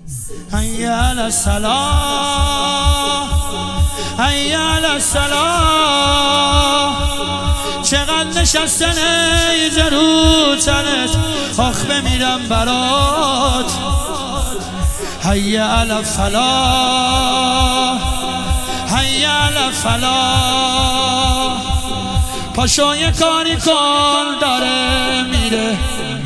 حی علی الصلاة حی علی الصلاة چقدر نشسته نیزه رو تنت آخ بمیرم برات حی علی الفلاح حی علی الفلاح پاشو یه کاری کن داره میره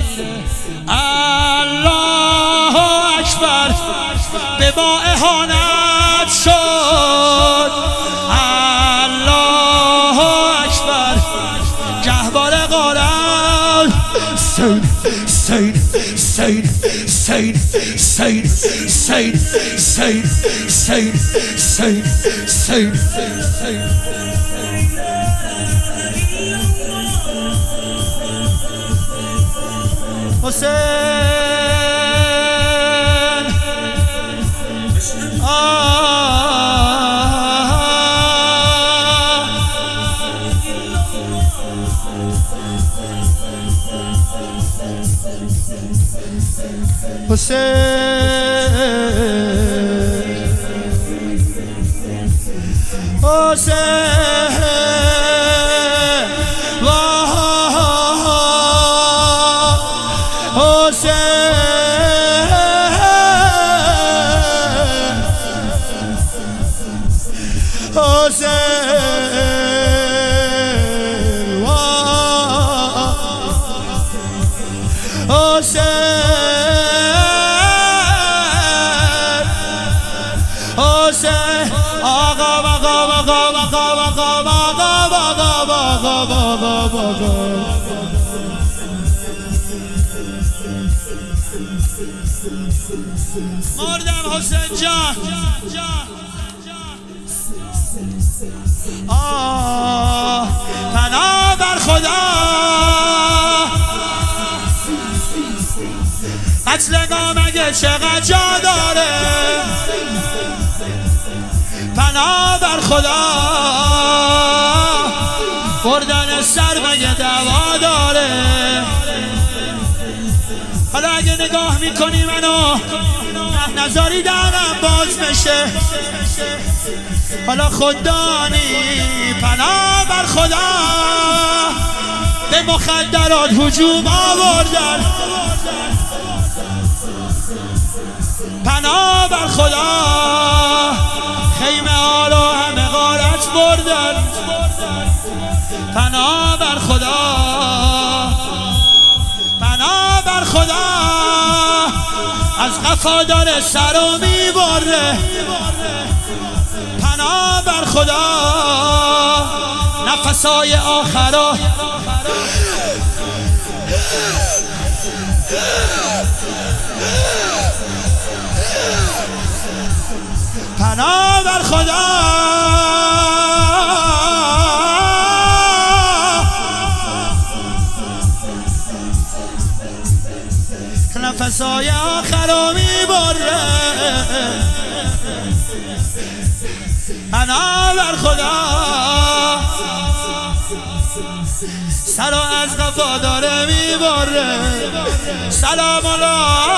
الله اکبر به ما اهانت شد الله اکبر گهواره قارن سید سید سید سید سید سید سید سید سید سید حسین مردم حسین جان پناه بر خدا قتل مگه چقدر جا داره پناه بر خدا بردن سر مگه دوا داره حالا اگه نگاه میکنی منو نذاری دهنم باز بشه حالا خوددانی پناه بر خدا به مخدرات هجوم آوردن پناه بر خدا خیمه ها رو همه غارت بردن پناه بر خدا پناه بر خدا از قفا داره سرو میبره پناه بر خدا نفسای آخرا پناه بر خدا نفسای آخرا میبره پناه بر خدا سرو از قفا داره میبره سلام الله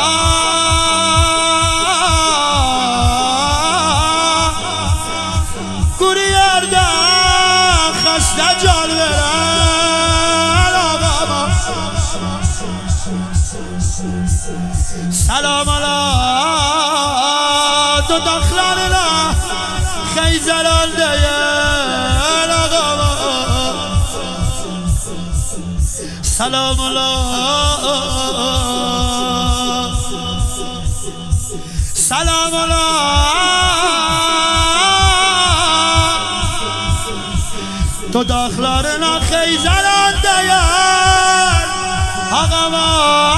گوریردم خسته جان برن آقا سلام الله تو دخلاننا خیزران دیل آقا سلام الله سلام الله تو داخلارنا خیزران دیل آقا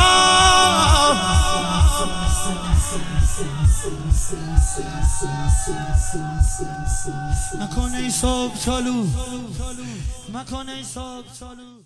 مکنه صبح چالو مکنه صبح چالو